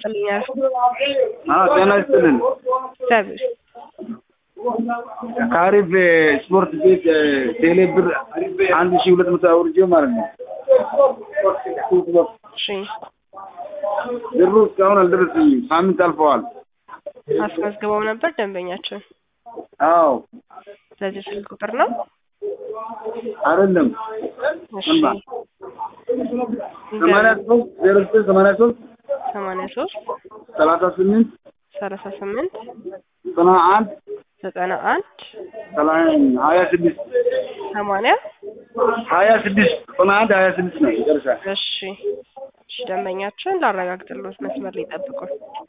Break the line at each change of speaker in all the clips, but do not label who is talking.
ይስጥልኛል።
ጤና ይስጥልን።
ሰብስ
ከአሪፍ ስፖርት ቤት ቴሌብር 1200 አውርጄ ማለት ነው።
እሺ
ብሩ እስካሁን አልደረሰኝም። ሳምንት አልፈዋል።
አስመዝግበው ነበር ደንበኛችን?
አዎ።
ስለዚህ ስልክ ቁጥር ነው
አይደለም?
እሺ
83 83
83
38
38
91
91
26
80
26 91 26 ነው ይደርሳል።
እሺ ደንበኛችን ላረጋግጥልዎት መስመር ላይ ጠብቁ።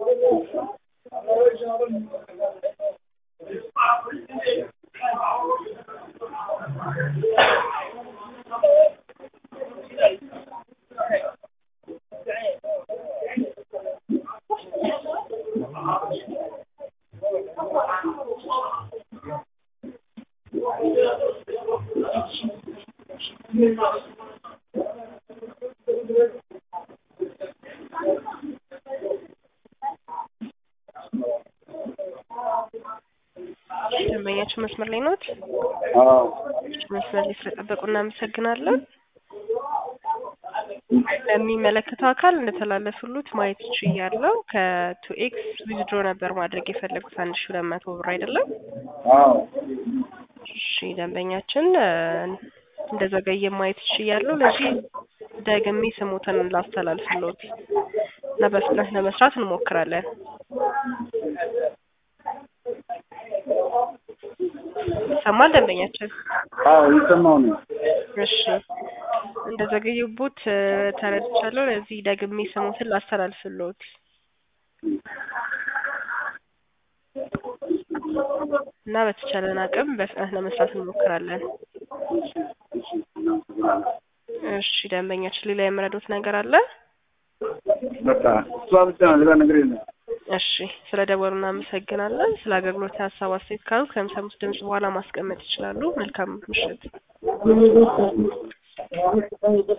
ደንበኛችን መስመር ላይ ነው?
አዎ።
መስመር ላይ ስለጠበቁ እናመሰግናለን። ለሚመለከተው አካል እንደተላለፉሉት ማየት ይችላል። ከ2x ዊዝድሮ ነበር ማድረግ የፈለጉት 1200 ብር አይደለም?
አዎ።
እሺ ደንበኛችን እንደዘገየ ማየት ይችላል። ለዚህ ደግሜ ስሙትን ላስተላልፍልዎት እና በፍጥነት ለመስራት እንሞክራለን። ሰማን ደንበኛችን?
አዎ ይሰማው ነው።
እሺ እንደዘገየቦት ተረድቻለሁ። ለዚህ ደግሜ ስሙትን ላስተላልፍልዎት እና በተቻለን አቅም በፍጥነት ለመስራት እንሞክራለን። እሺ ደንበኛችን ሌላ የምረዱት ነገር አለ?
በቃ እሷ ብቻ ነው፣ ሌላ ነገር የለም።
እሺ ስለደወሉ እናመሰግናለን። ስለ አገልግሎት ሀሳብ አስተያየት ካሉ ከሚሰሙት ድምጽ በኋላ ማስቀመጥ ይችላሉ። መልካም ምሽት።